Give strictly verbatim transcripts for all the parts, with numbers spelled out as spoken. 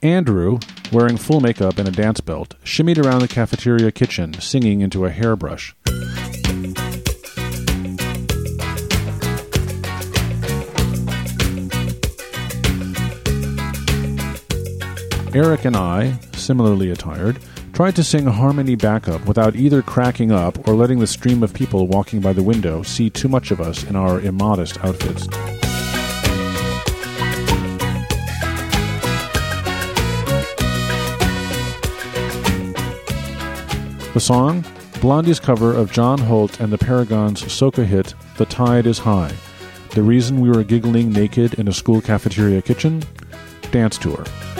Andrew, wearing full makeup and a dance belt, shimmied around the cafeteria kitchen, singing into a hairbrush. Eric and I, similarly attired, tried to sing harmony backup without either cracking up or letting the stream of people walking by the window see too much of us in our immodest outfits. The song? Blondie's cover of John Holt and the Paragons' soca hit, The Tide is High. The reason we were giggling naked in a school cafeteria kitchen? Dance tour.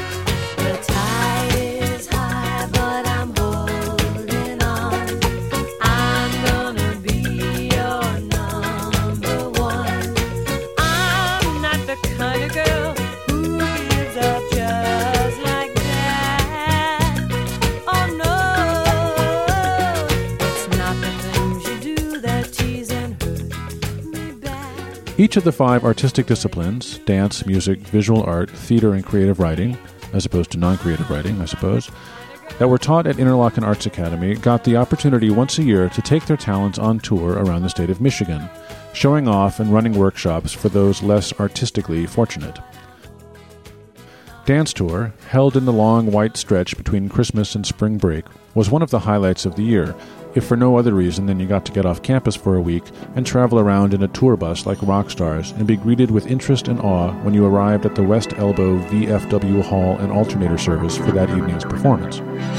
Each of the five artistic disciplines, dance, music, visual art, theater, and creative writing, as opposed to non-creative writing, I suppose, that were taught at Interlochen Arts Academy got the opportunity once a year to take their talents on tour around the state of Michigan, showing off and running workshops for those less artistically fortunate. Dance Tour, held in the long white stretch between Christmas and spring break, was one of the highlights of the year, if for no other reason than you got to get off campus for a week and travel around in a tour bus like rock stars and be greeted with interest and awe when you arrived at the West Elbow V F W Hall and alternator service for that evening's performance.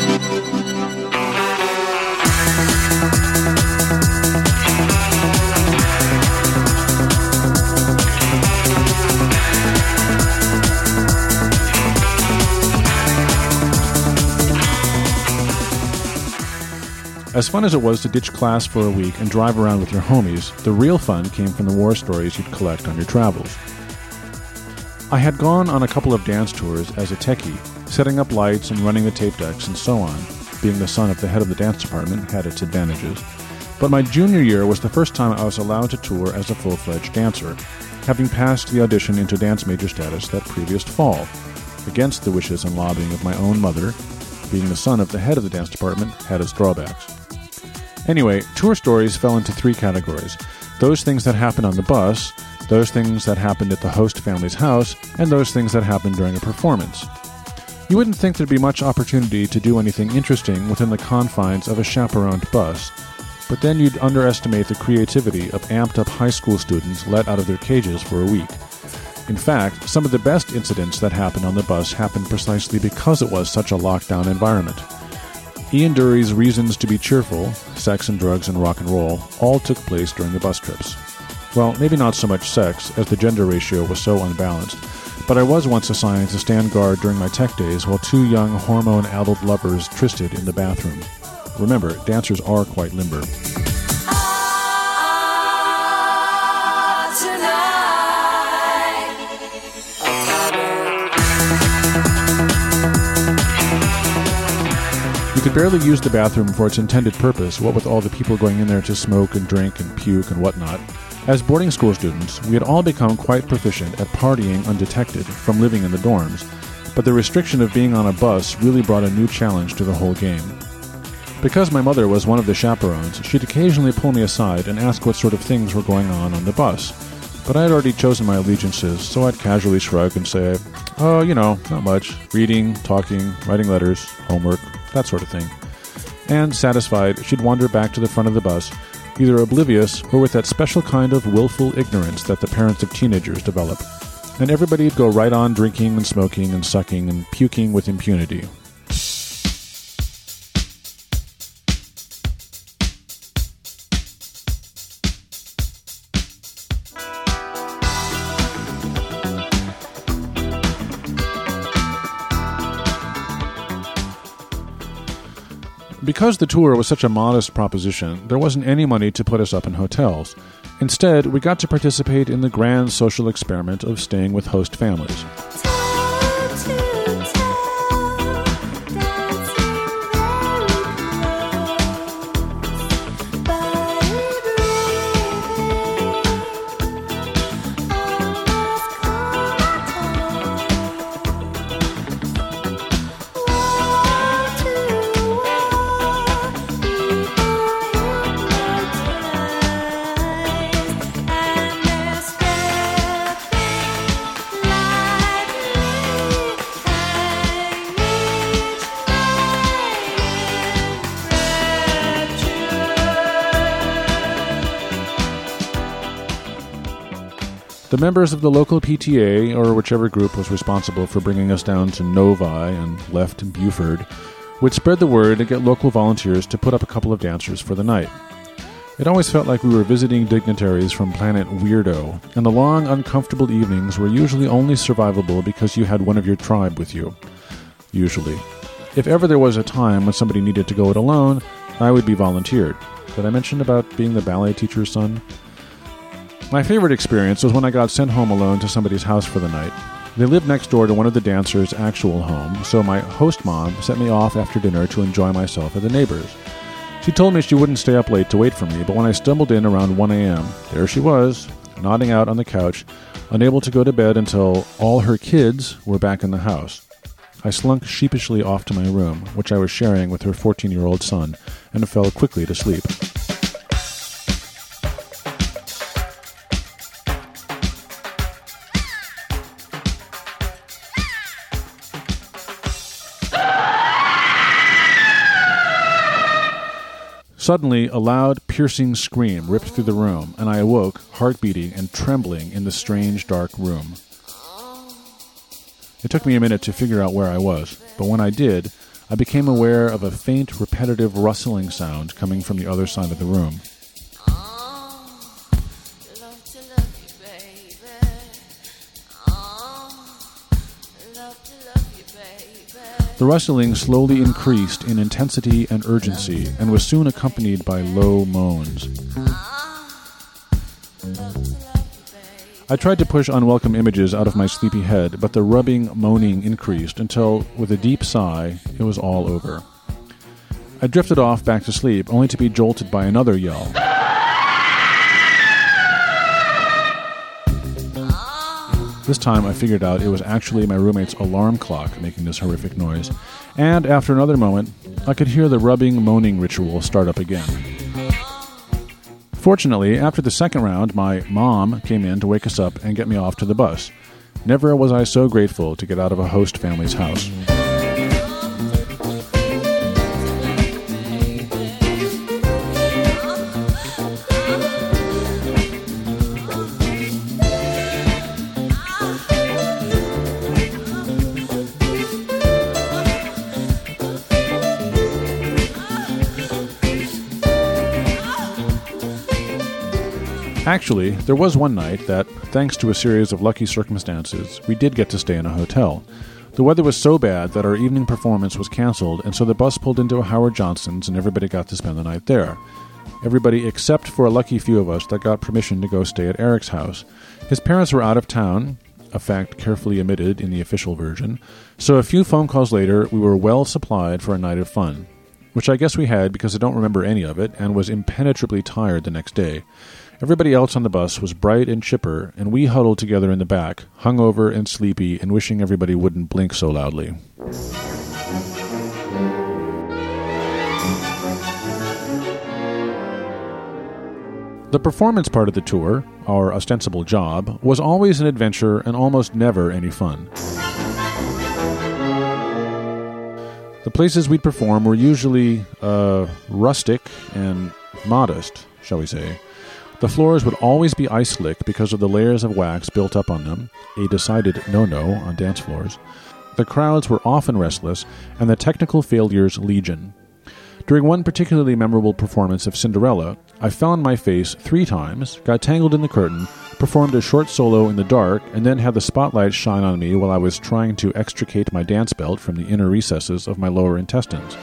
As fun as it was to ditch class for a week and drive around with your homies, the real fun came from the war stories you'd collect on your travels. I had gone on a couple of dance tours as a techie, setting up lights and running the tape decks and so on. Being the son of the head of the dance department had its advantages. But my junior year was the first time I was allowed to tour as a full-fledged dancer, having passed the audition into dance major status that previous fall, against the wishes and lobbying of my own mother. Being the son of the head of the dance department had its drawbacks. Anyway, tour stories fell into three categories. Those things that happened on the bus, those things that happened at the host family's house, and those things that happened during a performance. You wouldn't think there'd be much opportunity to do anything interesting within the confines of a chaperoned bus, but then you'd underestimate the creativity of amped-up high school students let out of their cages for a week. In fact, some of the best incidents that happened on the bus happened precisely because it was such a lockdown environment. Ian Dury's reasons to be cheerful, sex and drugs and rock and roll, all took place during the bus trips. Well, maybe not so much sex, as the gender ratio was so unbalanced, but I was once assigned to stand guard during my tech days while two young hormone-addled lovers trysted in the bathroom. Remember, dancers are quite limber. You could barely use the bathroom for its intended purpose, what with all the people going in there to smoke and drink and puke and whatnot. As boarding school students, we had all become quite proficient at partying undetected from living in the dorms, but the restriction of being on a bus really brought a new challenge to the whole game. Because my mother was one of the chaperones, she'd occasionally pull me aside and ask what sort of things were going on on the bus. But I had already chosen my allegiances, so I'd casually shrug and say, oh, you know, not much. Reading, talking, writing letters, homework, that sort of thing. And, satisfied, she'd wander back to the front of the bus, either oblivious or with that special kind of willful ignorance that the parents of teenagers develop. And everybody'd go right on drinking and smoking and sucking and puking with impunity. Because the tour was such a modest proposition, there wasn't any money to put us up in hotels. Instead, we got to participate in the grand social experiment of staying with host families. The members of the local P T A, or whichever group was responsible for bringing us down to Novi and left in Buford, would spread the word and get local volunteers to put up a couple of dancers for the night. It always felt like we were visiting dignitaries from planet Weirdo, and the long, uncomfortable evenings were usually only survivable because you had one of your tribe with you. Usually. If ever there was a time when somebody needed to go it alone, I would be volunteered. Did I mention about being the ballet teacher's son? My favorite experience was when I got sent home alone to somebody's house for the night. They lived next door to one of the dancers' actual home, so my host mom sent me off after dinner to enjoy myself at the neighbors. She told me she wouldn't stay up late to wait for me, but when I stumbled in around one a.m., there she was, nodding out on the couch, unable to go to bed until all her kids were back in the house. I slunk sheepishly off to my room, which I was sharing with her fourteen-year-old son, and fell quickly to sleep. Suddenly, a loud, piercing scream ripped through the room, and I awoke, heart beating and trembling in the strange, dark room. It took me a minute to figure out where I was, but when I did, I became aware of a faint, repetitive rustling sound coming from the other side of the room. The rustling slowly increased in intensity and urgency, and was soon accompanied by low moans. I tried to push unwelcome images out of my sleepy head, but the rubbing, moaning increased until, with a deep sigh, it was all over. I drifted off back to sleep, only to be jolted by another yell. This time I figured out it was actually my roommate's alarm clock making this horrific noise, and after another moment, I could hear the rubbing, moaning ritual start up again. Fortunately, after the second round, my mom came in to wake us up and get me off to the bus. Never was I so grateful to get out of a host family's house. Actually, there was one night that, thanks to a series of lucky circumstances, we did get to stay in a hotel. The weather was so bad that our evening performance was canceled, and so the bus pulled into a Howard Johnson's and everybody got to spend the night there. Everybody except for a lucky few of us that got permission to go stay at Eric's house. His parents were out of town, a fact carefully omitted in the official version, so a few phone calls later we were well supplied for a night of fun, which I guess we had because I don't remember any of it and was impenetrably tired the next day. Everybody else on the bus was bright and chipper, and we huddled together in the back, hungover and sleepy and wishing everybody wouldn't blink so loudly. The performance part of the tour, our ostensible job, was always an adventure and almost never any fun. The places we'd perform were usually uh, rustic and modest, shall we say. The floors would always be ice slick because of the layers of wax built up on them, a decided no-no on dance floors. The crowds were often restless, and the technical failures legion. During one particularly memorable performance of Cinderella, I fell on my face three times, got tangled in the curtain, performed a short solo in the dark, and then had the spotlight shine on me while I was trying to extricate my dance belt from the inner recesses of my lower intestines.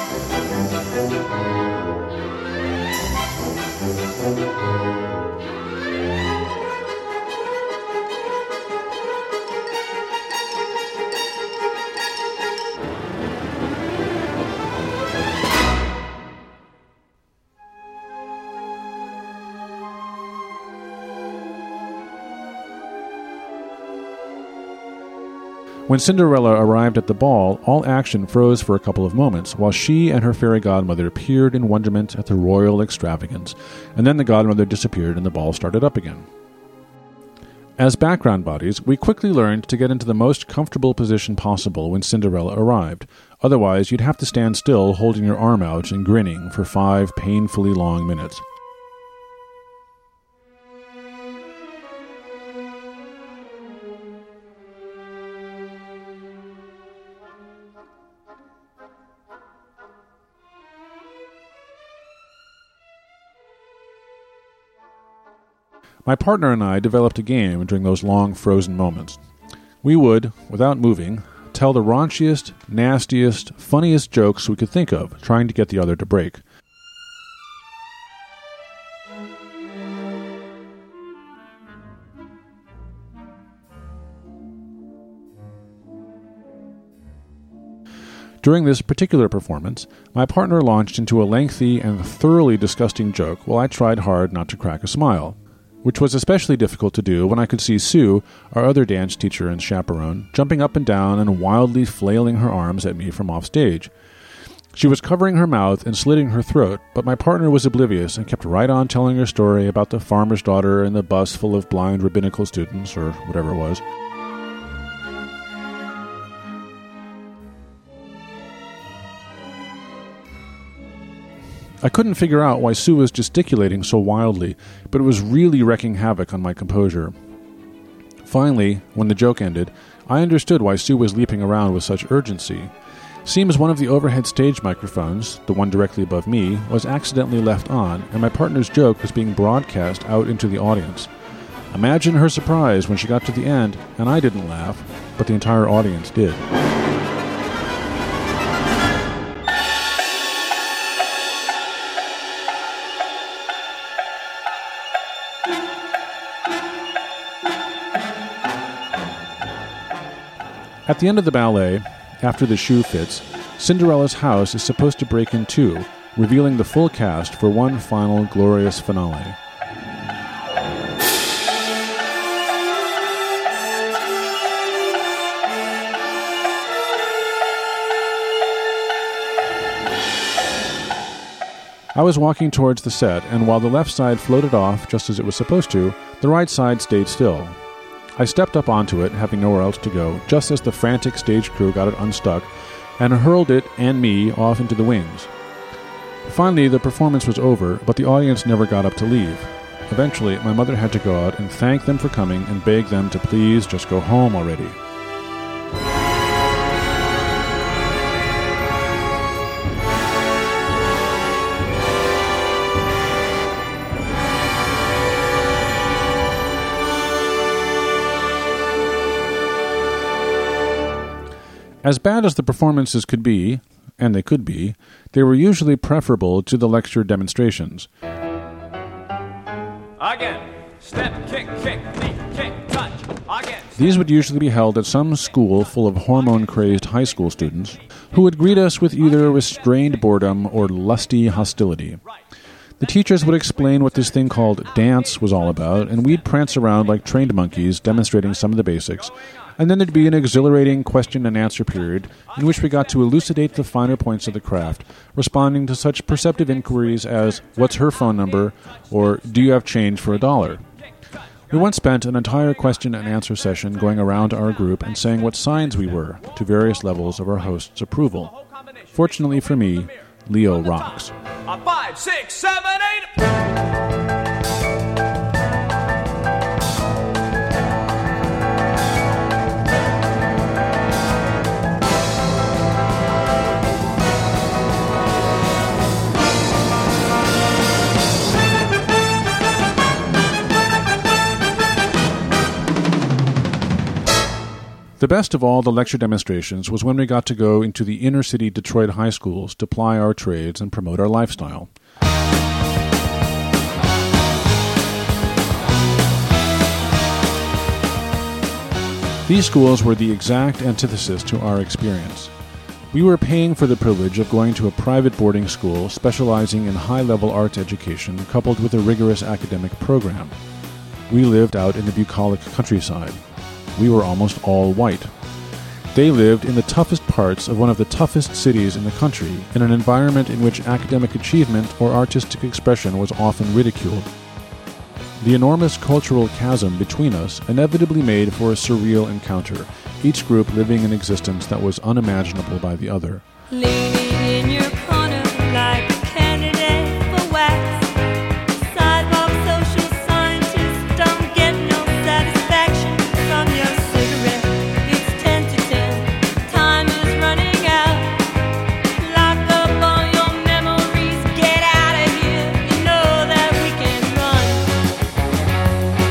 When Cinderella arrived at the ball, all action froze for a couple of moments, while she and her fairy godmother peered in wonderment at the royal extravagance, and then the godmother disappeared and the ball started up again. As background bodies, we quickly learned to get into the most comfortable position possible when Cinderella arrived. Otherwise, you'd have to stand still holding your arm out and grinning for five painfully long minutes. My partner and I developed a game during those long frozen moments. We would, without moving, tell the raunchiest, nastiest, funniest jokes we could think of, trying to get the other to break. During this particular performance, my partner launched into a lengthy and thoroughly disgusting joke while I tried hard not to crack a smile, which was especially difficult to do when I could see Sue, our other dance teacher and chaperone, jumping up and down and wildly flailing her arms at me from off stage. She was covering her mouth and slitting her throat, but my partner was oblivious and kept right on telling her story about the farmer's daughter and the bus full of blind rabbinical students, or whatever it was. I couldn't figure out why Sue was gesticulating so wildly, but it was really wreaking havoc on my composure. Finally, when the joke ended, I understood why Sue was leaping around with such urgency. Seems one of the overhead stage microphones, the one directly above me, was accidentally left on, and my partner's joke was being broadcast out into the audience. Imagine her surprise when she got to the end, and I didn't laugh, but the entire audience did. At the end of the ballet, after the shoe fits, Cinderella's house is supposed to break in two, revealing the full cast for one final glorious finale. I was walking towards the set, and while the left side floated off just as it was supposed to, the right side stayed still. I stepped up onto it, having nowhere else to go, just as the frantic stage crew got it unstuck, and hurled it and me off into the wings. Finally, the performance was over, but the audience never got up to leave. Eventually, my mother had to go out and thank them for coming and beg them to please just go home already. As bad as the performances could be, and they could be, they were usually preferable to the lecture demonstrations. Again, step, kick, kick, knee, kick, touch. Again. These would usually be held at some school full of hormone-crazed high school students who would greet us with either restrained boredom or lusty hostility. The teachers would explain what this thing called dance was all about, and we'd prance around like trained monkeys demonstrating some of the basics. And then there'd be an exhilarating question and answer period in which we got to elucidate the finer points of the craft, responding to such perceptive inquiries as, what's her phone number, or do you have change for a dollar? We once spent an entire question and answer session going around our group and saying what signs we were, to various levels of our host's approval. Fortunately for me, Leo rocks. A five, six, seven, eight... The best of all the lecture demonstrations was when we got to go into the inner-city Detroit high schools to ply our trades and promote our lifestyle. These schools were the exact antithesis to our experience. We were paying for the privilege of going to a private boarding school specializing in high-level arts education coupled with a rigorous academic program. We lived out in the bucolic countryside. We were almost all white. They lived in the toughest parts of one of the toughest cities in the country, in an environment in which academic achievement or artistic expression was often ridiculed. The enormous cultural chasm between us inevitably made for a surreal encounter, each group living an existence that was unimaginable by the other. Leaning in your corner like a candidate for wax. Sidewalk social scientists don't get no satisfaction from your cigarette. It's ten to ten, time is running out. Lock up all your memories, get out of here. You know that we can run.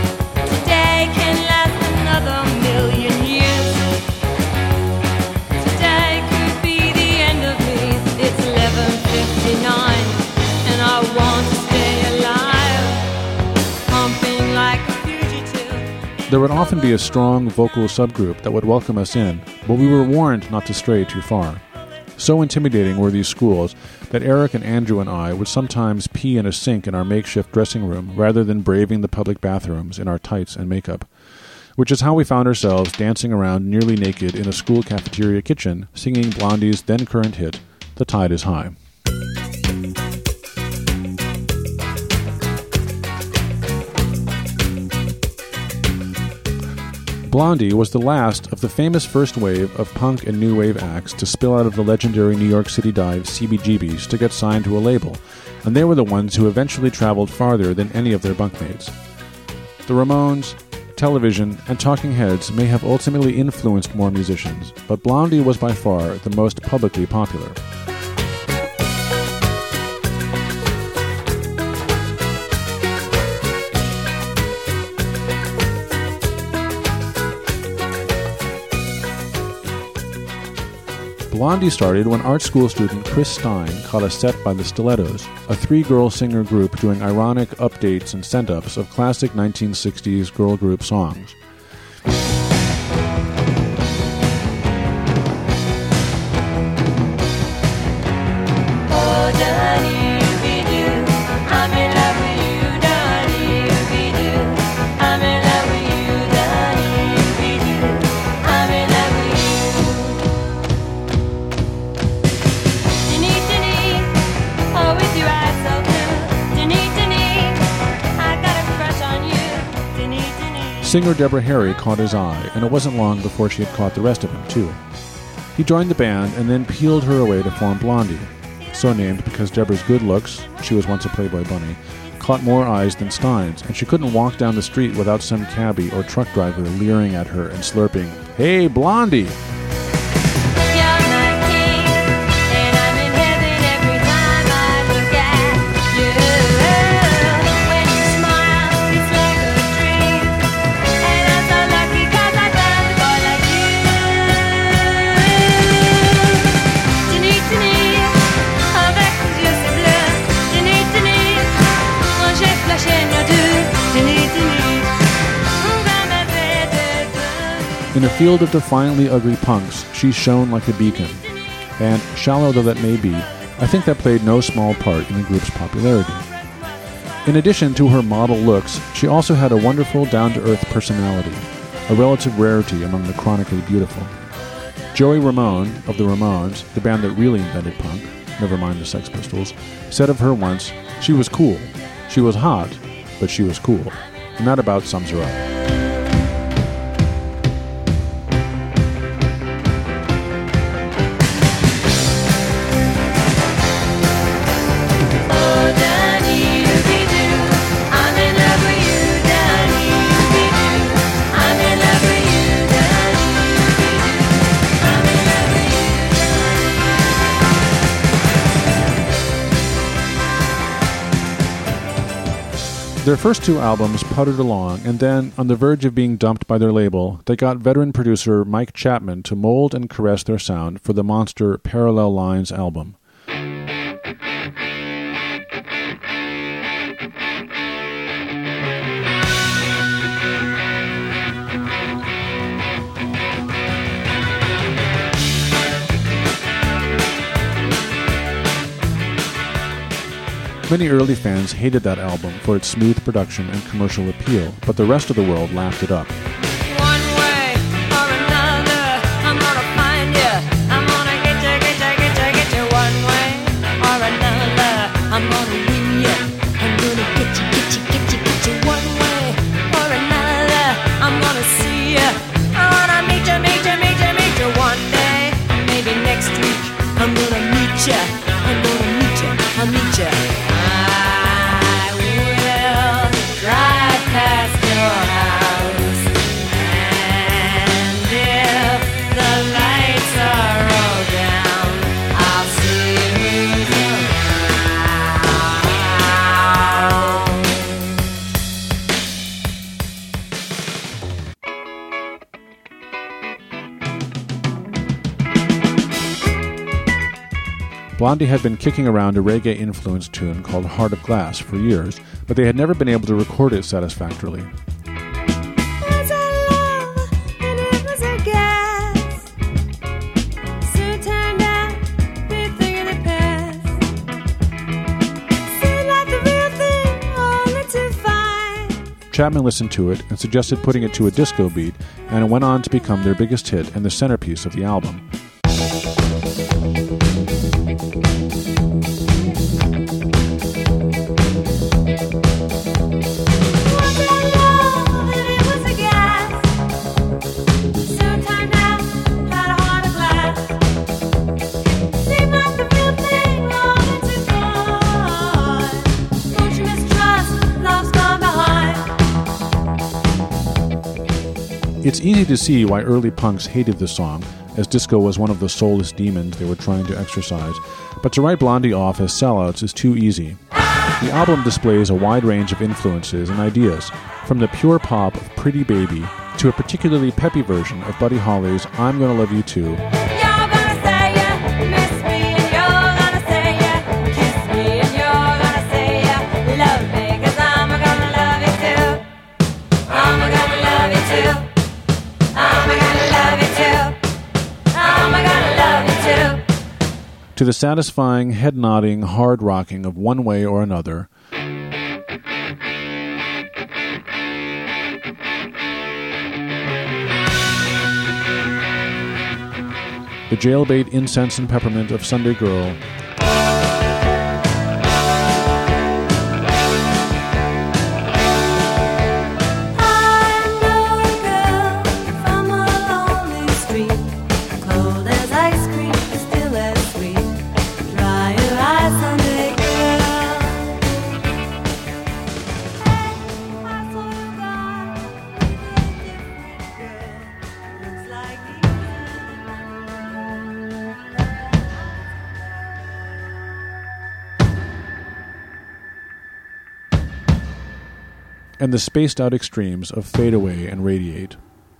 There would often be a strong vocal subgroup that would welcome us in, but we were warned not to stray too far. So intimidating were these schools that Eric and Andrew and I would sometimes pee in a sink in our makeshift dressing room rather than braving the public bathrooms in our tights and makeup, which is how we found ourselves dancing around nearly naked in a school cafeteria kitchen, singing Blondie's then-current hit, The Tide is High. Blondie was the last of the famous first wave of punk and new wave acts to spill out of the legendary New York City dive C B G B's to get signed to a label, and they were the ones who eventually traveled farther than any of their bunkmates. The Ramones, Television, and Talking Heads may have ultimately influenced more musicians, but Blondie was by far the most publicly popular. Blondie started when art school student Chris Stein caught a set by the Stilettos, a three-girl singer group doing ironic updates and send-ups of classic nineteen sixties girl group songs. Singer Deborah Harry caught his eye, and it wasn't long before she had caught the rest of him, too. He joined the band and then peeled her away to form Blondie, so named because Deborah's good looks, she was once a Playboy bunny, caught more eyes than Stein's, and she couldn't walk down the street without some cabbie or truck driver leering at her and slurping, "Hey, Blondie!" In a field of defiantly ugly punks, she shone like a beacon. And, shallow though that may be, I think that played no small part in the group's popularity. In addition to her model looks, she also had a wonderful down-to-earth personality, a relative rarity among the chronically beautiful. Joey Ramone, of the Ramones, the band that really invented punk, never mind the Sex Pistols, said of her once, "She was cool. She was hot, but she was cool." And that about sums her up. Their first two albums puttered along, and then, on the verge of being dumped by their label, they got veteran producer Mike Chapman to mold and caress their sound for the monster Parallel Lines album. Many early fans hated that album for its smooth production and commercial appeal, but the rest of the world laughed it up. One way or another, I'm gonna find you. I'm gonna get you, get you, get you, get you. One way or another, I'm gonna win you. I'm gonna get you, get you, get you, get you. One way or another, I'm gonna see you. I wanna meet you, meet you, meet you, meet you. One day, maybe next week, I'm gonna meet you. I'm gonna meet you, I'll meet you. Blondie had been kicking around a reggae-influenced tune called Heart of Glass for years, but they had never been able to record it satisfactorily. As I Chapman listened to it and suggested putting it to a disco beat, and it went on to become their biggest hit and the centerpiece of the album. It's easy to see why early punks hated the song, as disco was one of the soulless demons they were trying to exorcise, but to write Blondie off as sellouts is too easy. The album displays a wide range of influences and ideas, from the pure pop of Pretty Baby to a particularly peppy version of Buddy Holly's I'm Gonna Love You Too, to the satisfying, head-nodding, hard-rocking of One Way or Another, the jailbait incense and peppermint of Sunday Girl, and the spaced-out extremes of Fade Away and Radiate.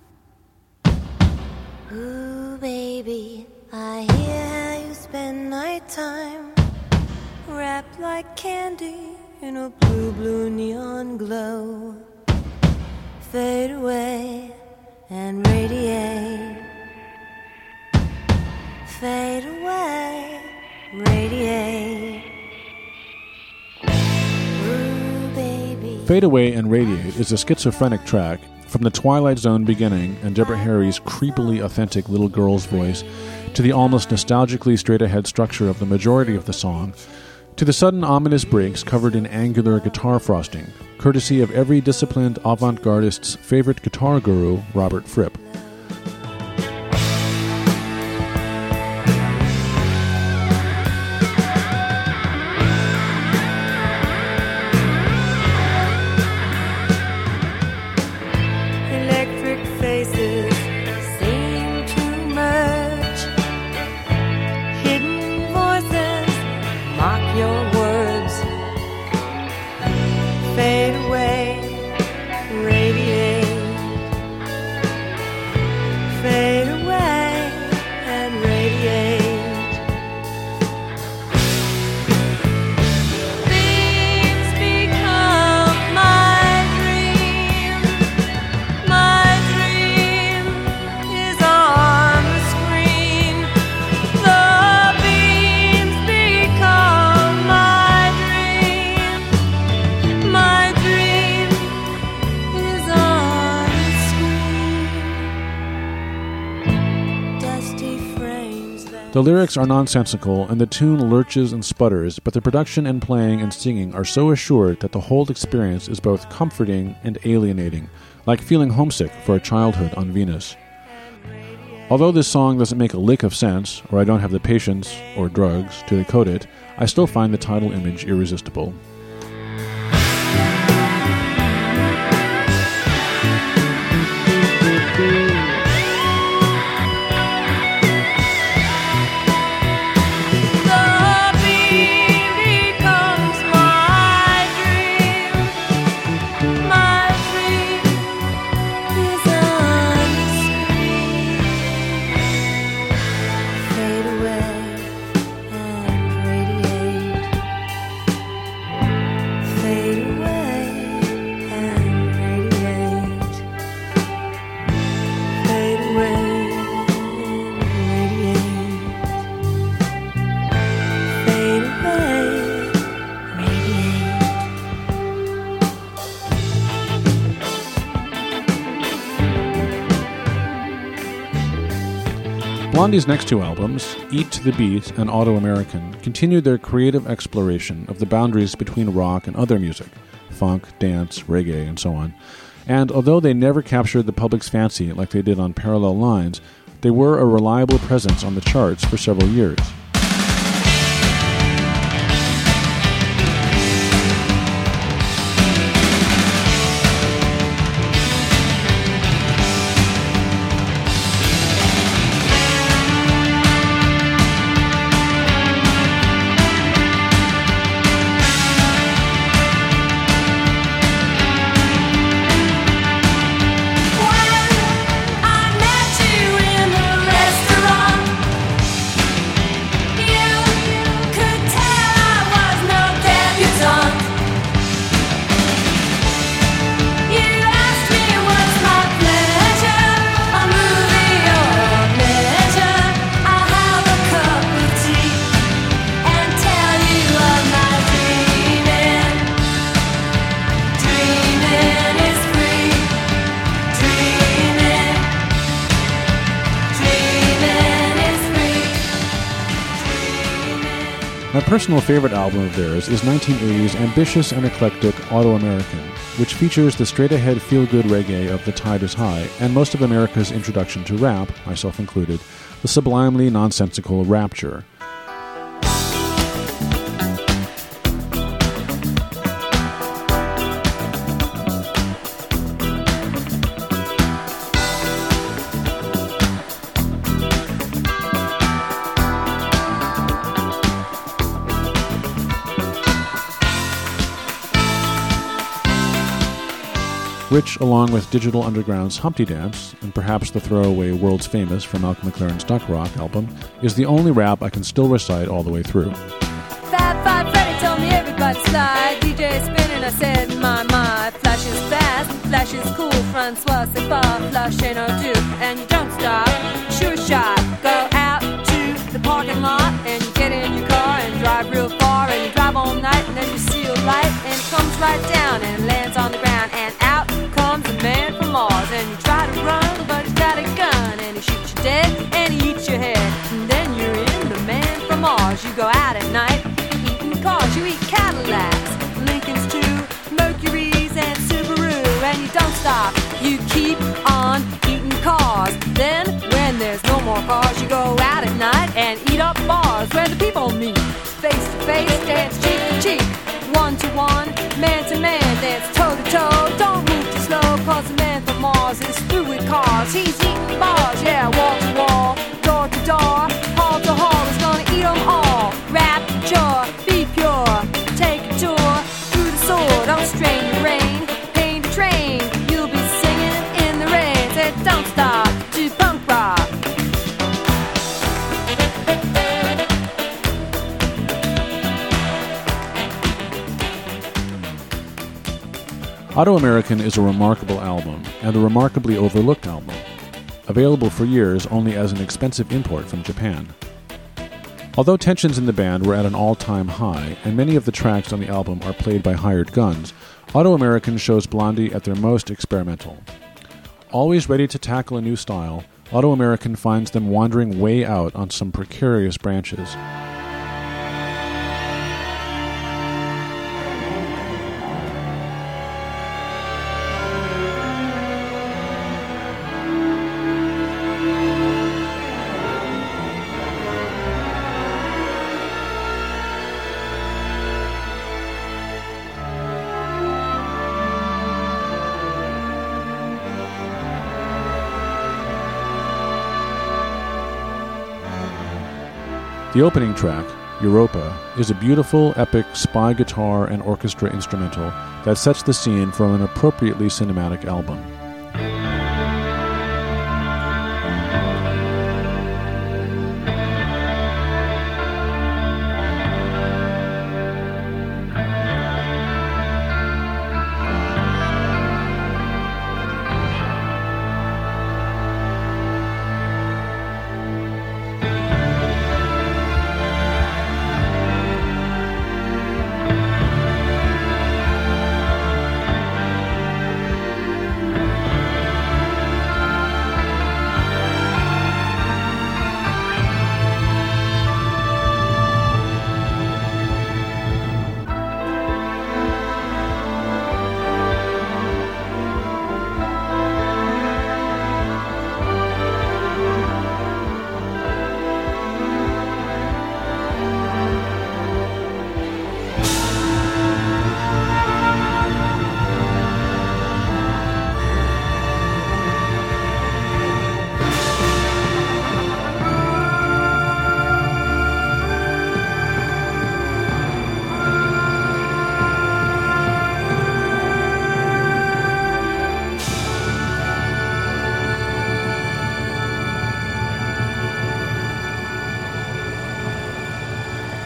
Ooh, baby, I hear how you spend nighttime, wrapped like candy in a blue, blue neon glow. Fade away and radiate. Fade away, radiate. Fade Away and Radiate is a schizophrenic track, from the Twilight Zone beginning and Deborah Harry's creepily authentic little girl's voice, to the almost nostalgically straight-ahead structure of the majority of the song, to the sudden ominous breaks covered in angular guitar frosting, courtesy of every disciplined avant-gardist's favorite guitar guru, Robert Fripp. The lyrics are nonsensical and the tune lurches and sputters, but the production and playing and singing are so assured that the whole experience is both comforting and alienating, like feeling homesick for a childhood on Venus. Although this song doesn't make a lick of sense, or I don't have the patience or drugs to decode it, I still find the title image irresistible. Fade away. Blondie's next two albums, Eat to the Beat and Auto-American, continued their creative exploration of the boundaries between rock and other music, funk, dance, reggae, and so on. And although they never captured the public's fancy like they did on Parallel Lines, they were a reliable presence on the charts for several years. My personal favorite album of theirs is nineteen eighties ambitious and eclectic Auto-American, which features the straight-ahead feel-good reggae of The Tide is High and most of America's introduction to rap, myself included, the sublimely nonsensical Rapture. Which, along with Digital Underground's Humpty Dance, and perhaps the throwaway World's Famous from Malcolm McLaren's Duck Rock album, is the only rap I can still recite all the way through. Fab Five Freddy told me everybody slide. D J spinning, I said, my, my. Flash is fast, flash is cool. Francois, c'est pas, flush ain't no do. And you don't stop, sure shot. Go out to the parking lot, and you get in your car and drive real far. And you drive all night, and then you see a light, and it comes right down and lands on the ground. And out comes a man from Mars, and you try to run, but he's got a gun, and he shoots you dead, and he eats your head, and then you're in the Man from Mars. You go out at night, eating cars, you eat Cadillacs, Lincolns too, Mercuries and Subaru, and you don't stop, you keep on eating cars. Then, when there's no more cars, you go out at night and eat up bars where the people meet, face to face, dance cheek to cheek, one to one, man to man, dance toe to toe. Don't move too slow, cause the Man from Mars is through with cars. He's eating bars, yeah, wall to wall, door to door, hall to hall. He's gonna eat them all. Rapture, be pure, take a tour through the sword. Don't strain your brain, pain to train. You'll be singing in the rain. Say, don't stop, do punk rock. Auto-American is a remarkable album, and a remarkably overlooked album, available for years only as an expensive import from Japan. Although tensions in the band were at an all-time high, and many of the tracks on the album are played by hired guns, Auto-American shows Blondie at their most experimental. Always ready to tackle a new style, Auto-American finds them wandering way out on some precarious branches. The opening track, Europa, is a beautiful, epic spy guitar and orchestra instrumental that sets the scene for an appropriately cinematic album.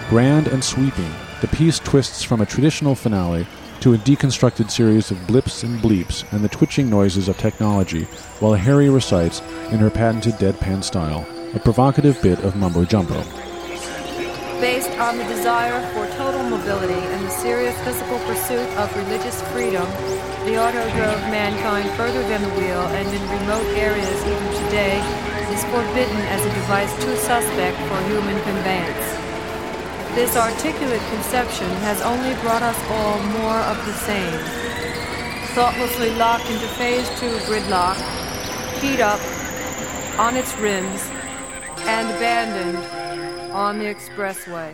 Grand and sweeping, the piece twists from a traditional finale to a deconstructed series of blips and bleeps and the twitching noises of technology, while Harry recites, in her patented deadpan style, a provocative bit of mumbo-jumbo. Based on the desire for total mobility and the serious physical pursuit of religious freedom, the auto drove mankind further than the wheel, and in remote areas even today is forbidden as a device too suspect for human conveyance. This articulate conception has only brought us all more of the same. Thoughtlessly locked into phase two gridlock, keyed up on its rims, and abandoned on the expressway.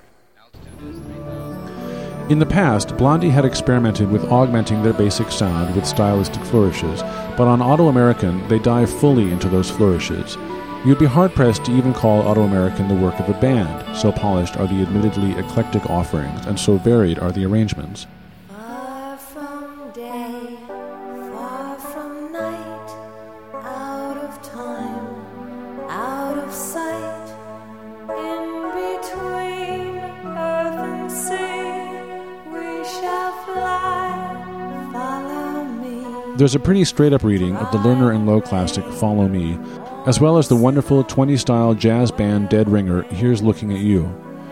In the past, Blondie had experimented with augmenting their basic sound with stylistic flourishes, but on Auto-American, they dive fully into those flourishes. You'd be hard-pressed to even call Auto-American the work of a band, so polished are the admittedly eclectic offerings, and so varied are the arrangements. Far from day, far from night, out of time, out of sight, in between earth and sea, we shall fly, follow me. There's a pretty straight-up reading of the Lerner and Loewe classic Follow Me, as well as the wonderful twenties-style jazz band Dead Ringer, Here's Looking at You.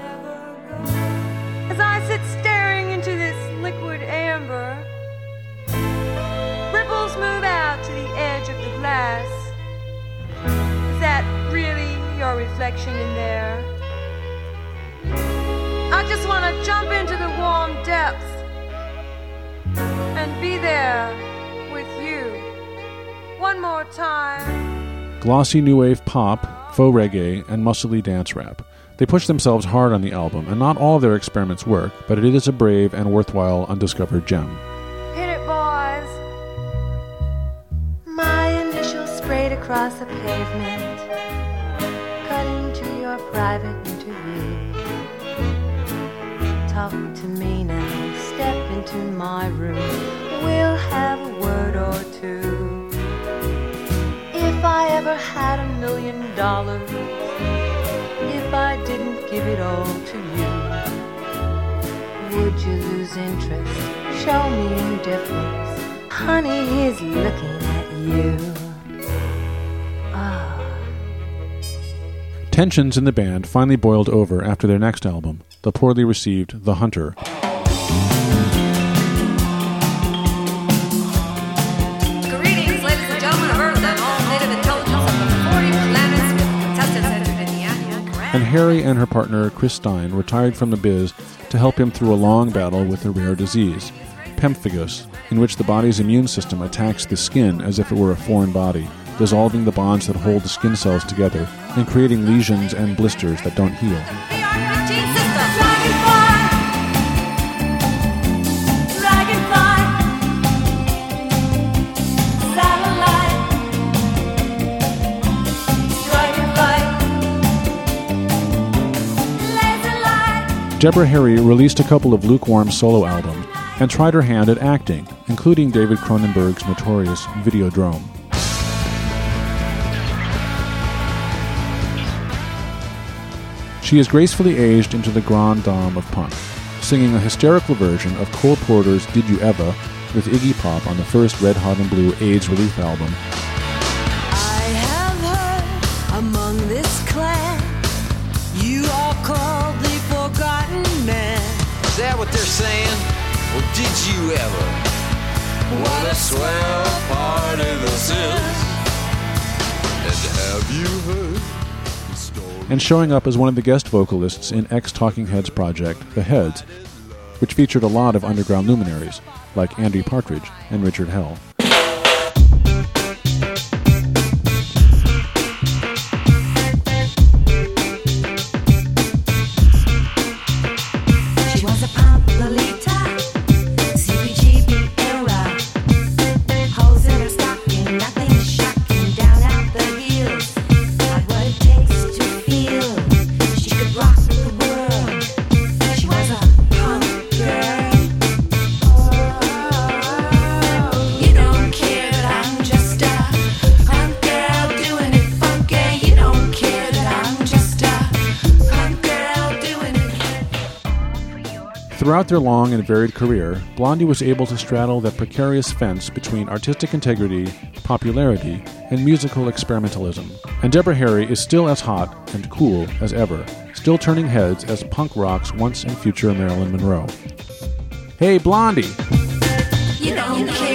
As I sit staring into this liquid amber, ripples move out to the edge of the glass. Is that really your reflection in there? I just want to jump into the warm depths and be there with you one more time. Glossy new wave pop, faux reggae, and muscly dance rap. They push themselves hard on the album, and not all of their experiments work, but it is a brave and worthwhile undiscovered gem. Hit it, boys. My initials sprayed across a pavement, cut into your private interview. Talk to me now, step into my room, we'll have a word or two. If I ever had a million dollars, if I didn't give it all to you, would you lose interest, show me indifference? Honey, he's looking at you. Ah. Tensions in the band finally boiled over after their next album, the poorly received The Hunter. Greetings, ladies and gentlemen of Earth and all native intelligence of the forty planets with contestants entered in the annual grand. And Harry and her partner, Chris Stein, retired from the biz to help him through a long battle with a rare disease, pemphigus, in which the body's immune system attacks the skin as if it were a foreign body, dissolving the bonds that hold the skin cells together and creating lesions and blisters that don't heal. B R fifteen system. Dragonfly, satellite, dragonfly, laser light. Deborah Harry released a couple of lukewarm solo albums and tried her hand at acting, including David Cronenberg's notorious Videodrome. She is gracefully aged into the grande dame of punk, singing a hysterical version of Cole Porter's Did You Ever with Iggy Pop on the first Red Hot and Blue AIDS Relief album. I have heard among this clan, you are called the Forgotten Man. Is that what they're saying? Well, did you ever? What a swell party this is. And have you heard the story? And showing up as one of the guest vocalists in ex-Talking Heads project, The Heads, which featured a lot of underground luminaries, like Andy Partridge and Richard Hell. She was a pop Lolita, C B G B era. Holes in her stocking, nothing shocking, down out the heels. Not what it takes to feel. She could rock the world. She was a punk girl. Oh, you know Throughout their long and varied career, Blondie was able to straddle that precarious fence between artistic integrity, popularity, and musical experimentalism. And Deborah Harry is still as hot and cool as ever, still turning heads as punk rock's once and future Marilyn Monroe. Hey, Blondie! You don't care.